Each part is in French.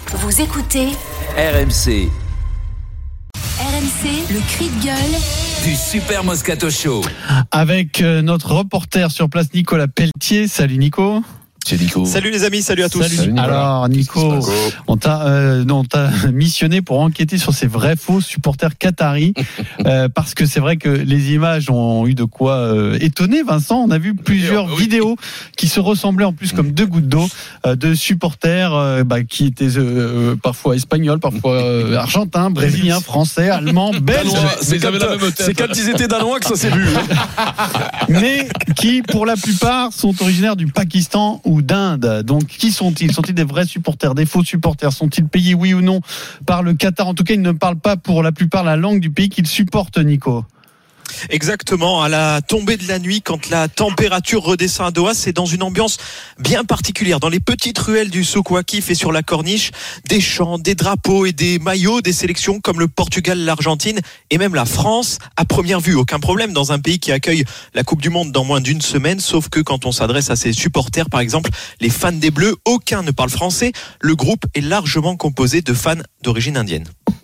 Vous écoutez RMC. RMC, le cri de gueule Du Super Moscato Show. Avec notre reporter sur place, Nicolas Pelletier. Salut Nico. C'est Nico. Salut les amis, salut à tous. Salut. Alors Nico, on t'a missionné pour enquêter sur ces vrais faux supporters qataris parce que c'est vrai que les images ont eu de quoi étonner Vincent. On a vu plusieurs vidéos qui se ressemblaient en plus comme deux gouttes d'eau de supporters qui étaient parfois espagnols, parfois argentins, brésiliens, français, allemands, belges. C'est quand ils étaient danois que ça s'est vu. Mais qui pour la plupart sont originaires du Pakistan ou d'Inde. Donc qui sont-ils ? Sont-ils des vrais supporters, des faux supporters ? Sont-ils payés oui ou non par le Qatar ? En tout cas, ils ne parlent pas pour la plupart la langue du pays qu'ils supportent, Nico. Exactement, à la tombée de la nuit, quand la température redescend à Doha, c'est dans une ambiance bien particulière. Dans les petites ruelles du Souk Waqif et sur la corniche, des chants, des drapeaux et des maillots des sélections comme le Portugal, l'Argentine et même la France. À première vue, aucun problème dans un pays qui accueille la Coupe du Monde dans moins d'une semaine, sauf que quand on s'adresse à ses supporters, par exemple les fans des Bleus, aucun ne parle français. Le groupe est largement composé de fans d'origine indienne.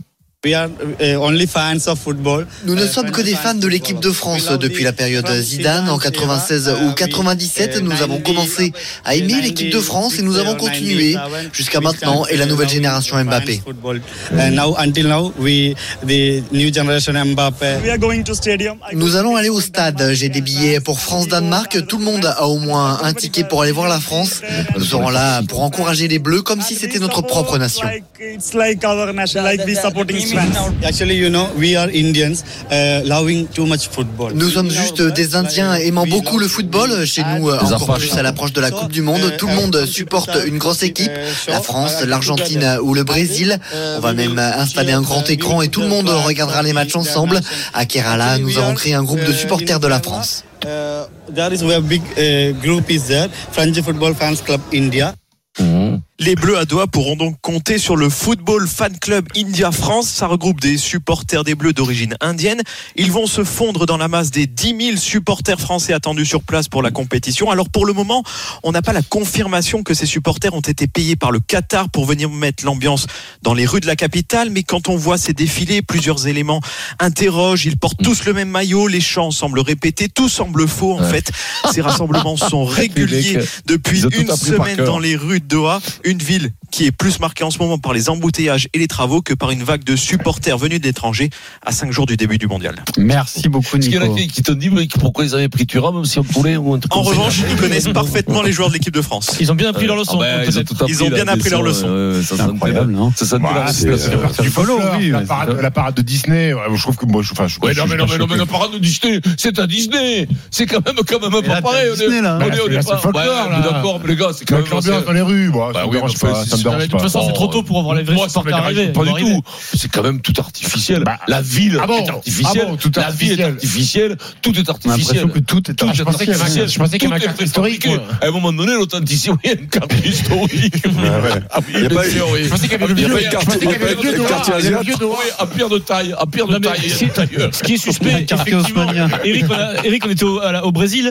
Nous ne sommes que des fans de l'équipe de France depuis la période Zidane en 96 ou 97. Nous avons commencé à aimer l'équipe de France et nous avons continué jusqu'à maintenant et la nouvelle génération Mbappé. Nous allons aller au stade. J'ai des billets pour France-Danemark. Tout le monde a au moins un ticket pour aller voir la France. Nous serons là pour encourager les Bleus comme si c'était notre propre nation. Nous sommes juste des Indiens aimant beaucoup le football. Chez nous, encore plus à l'approche de la Coupe du Monde. Tout le monde supporte une grosse équipe, la France, l'Argentine ou le Brésil. On va même installer un grand écran et tout le monde regardera les matchs ensemble. À Kerala, nous avons créé un groupe de supporters de la France. Les Bleus à Doha pourront donc compter sur le Football Fan Club India France. Ça regroupe des supporters des Bleus d'origine indienne. Ils vont se fondre dans la masse des 10 000 supporters français attendus sur place pour la compétition. Alors pour le moment, on n'a pas la confirmation que ces supporters ont été payés par le Qatar pour venir mettre l'ambiance dans les rues de la capitale. Mais quand on voit ces défilés, plusieurs éléments interrogent. Ils portent tous le même maillot. Les chants semblent répétés. Tout semble faux en fait. Ces rassemblements sont réguliers depuis une semaine dans les rues de Doha. Une ville qui est plus marquée en ce moment par les embouteillages et les travaux que par une vague de supporters venus de l'étranger à 5 jours du début du mondial. Merci beaucoup Nico. Est-ce qu'il y en a qui t'ont dit pourquoi ils avaient pris Thuram même si on pouvait ou un truc en revanche, ils connaissent parfaitement les joueurs de l'équipe de France. Ils ont bien appris leur leçon. Ils ont bien appris leur leçon. C'est incroyable, non ? Ça sonne du follow, oui. La parade de Disney, je trouve que moi, non, la parade de Disney, c'est à Disney. C'est quand même pas pareil. On est pas folklore, là. D'accord, mais les gars, c'est quand même l'ambiance dans les rues. De toute façon, c'est trop tôt pour avoir les vrais supporters arriver. Pas du tout. C'est quand même tout artificiel. La ville est artificielle. La vie est artificielle. Tout est artificiel. L'impression que tout est artificiel. Je pensais qu'il y avait un carte historique. À un moment donné, l'authenticité, il y a une carte historique. Il n'y a pas une carte asiatique. À pire de taille. Ce qui est suspect, effectivement. Eric, on était au Brésil,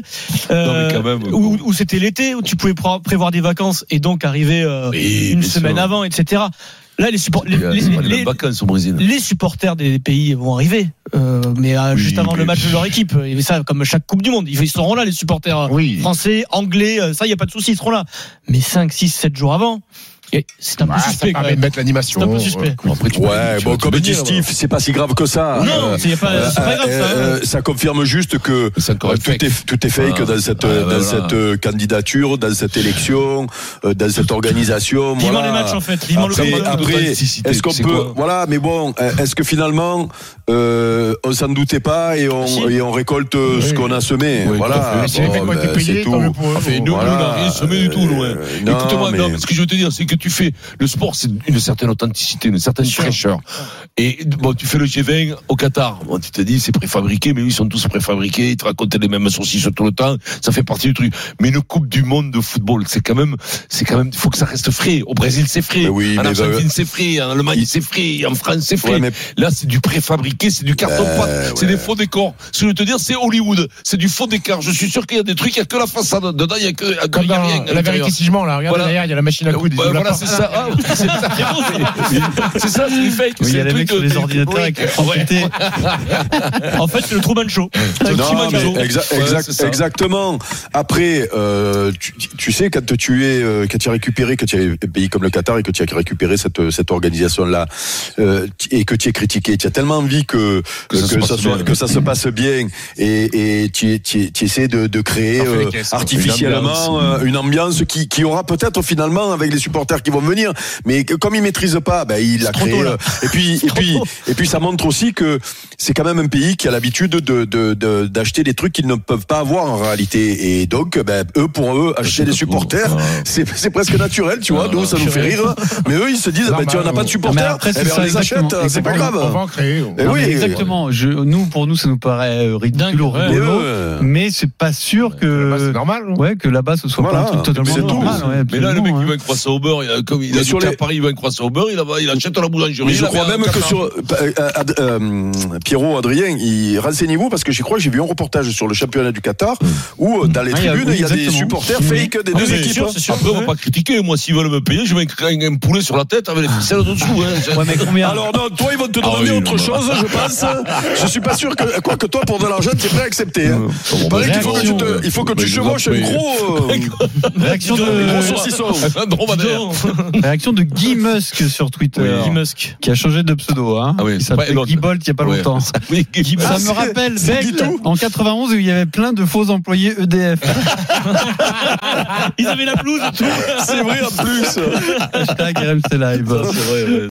où c'était l'été, où tu pouvais prévoir des vacances et donc arriver une semaine avant, etc. Là, les supporters des pays vont arriver, mais juste avant le match de leur équipe. Et ça, comme chaque Coupe du Monde, ils seront là, les supporters français, anglais, ça, il n'y a pas de souci, ils seront là. Mais 5, 6, 7 jours avant... C'est un peu suspect. Ça permet de mettre l'animation. C'est un peu suspect. Comme dit Steve, c'est pas si grave que ça. Non, c'est pas grave ça. Ça confirme juste que tout est fake dans cette candidature, dans cette élection, dans cette organisation. Vivement les matchs en fait. Après, est-ce qu'on peut, mais bon, est-ce que finalement, on s'en doutait pas et on récolte ce qu'on a semé. Voilà. C'est tout. Nous, on n'a rien semé du tout. Écoute-moi, ce que je veux te dire, c'est que tu fais le sport, c'est une certaine authenticité, une certaine fraîcheur. Et tu fais le G20 au Qatar. Tu te dis c'est préfabriqué, mais ils sont tous préfabriqués. Ils te racontent les mêmes saucisses tout le temps. Ça fait partie du truc. Mais une Coupe du Monde de football, c'est quand même, il faut que ça reste frais. Au Brésil, c'est frais. En Argentine, c'est frais. En Allemagne, c'est frais. En France, c'est frais. Là, c'est du préfabriqué, c'est du carton-pâte, c'est des faux décors. Ce que je veux te dire, c'est Hollywood. C'est du faux décor. Je suis sûr qu'il y a des trucs, il n'y a que la façade. Dedans, il n'y a rien. La vérité, si je mens, là. Regarde derrière, il y a la machine à coudre. Voilà, c'est ça. Ah, c'est ça, c'est du fake. Il y a les mecs sur les ordinateurs avec les quantités. En fait, c'est le Truman Show. Exactement. Après, tu sais, quand tu as récupéré, que tu as un pays comme le Qatar et que tu as récupéré cette organisation-là, et que tu es critiqué, tu as tellement envie que ça se passe bien, et tu essaies de créer artificiellement une ambiance qui aura peut-être finalement avec les supporters qui vont venir, mais comme ils maîtrisent pas, il l'a créé. Et puis ça montre aussi que c'est quand même un pays qui a l'habitude d'acheter des trucs qu'ils ne peuvent pas avoir en réalité, et donc pour eux acheter des supporters, c'est presque naturel, tu vois. Nous ça nous fait rire, mais eux ils se disent tu n'as pas de supporters, on les achète, c'est pas grave. On va en créer. Oui, exactement. Pour nous ça nous paraît ridicule ou rigolo, mais c'est pas sûr que c'est normal. Ouais, que là-bas ce soit pas un truc totalement normal. Mais là le mec il veut un croissant au beurre, comme il a dit à Paris il veut un croissant au beurre, il achète la boulangerie. Mais je crois même que sur Pierrot, Adrien, renseignez-vous, parce que je crois que j'ai vu un reportage sur le championnat du Qatar où dans les tribunes il y a des supporters fake des deux équipes. Après on va pas critiquer, moi s'ils veulent me payer je mets un poulet sur la tête avec les ficelles au-dessous. Alors non, toi ils vont te demander autre chose, je pense. Je suis pas sûr que toi pour de l'argent tu es prêt à accepter. Il faut que tu chevauches un gros réaction gros saucisson. Réaction de Guy Musk sur Twitter, qui a changé de pseudo, il s'appelle Guy Bolt il y a pas longtemps. Ça me rappelle en 91 où il y avait plein de faux employés EDF. Ils avaient la blouse et tout. C'est vrai en plus. Hashtag RMC Live. C'est vrai.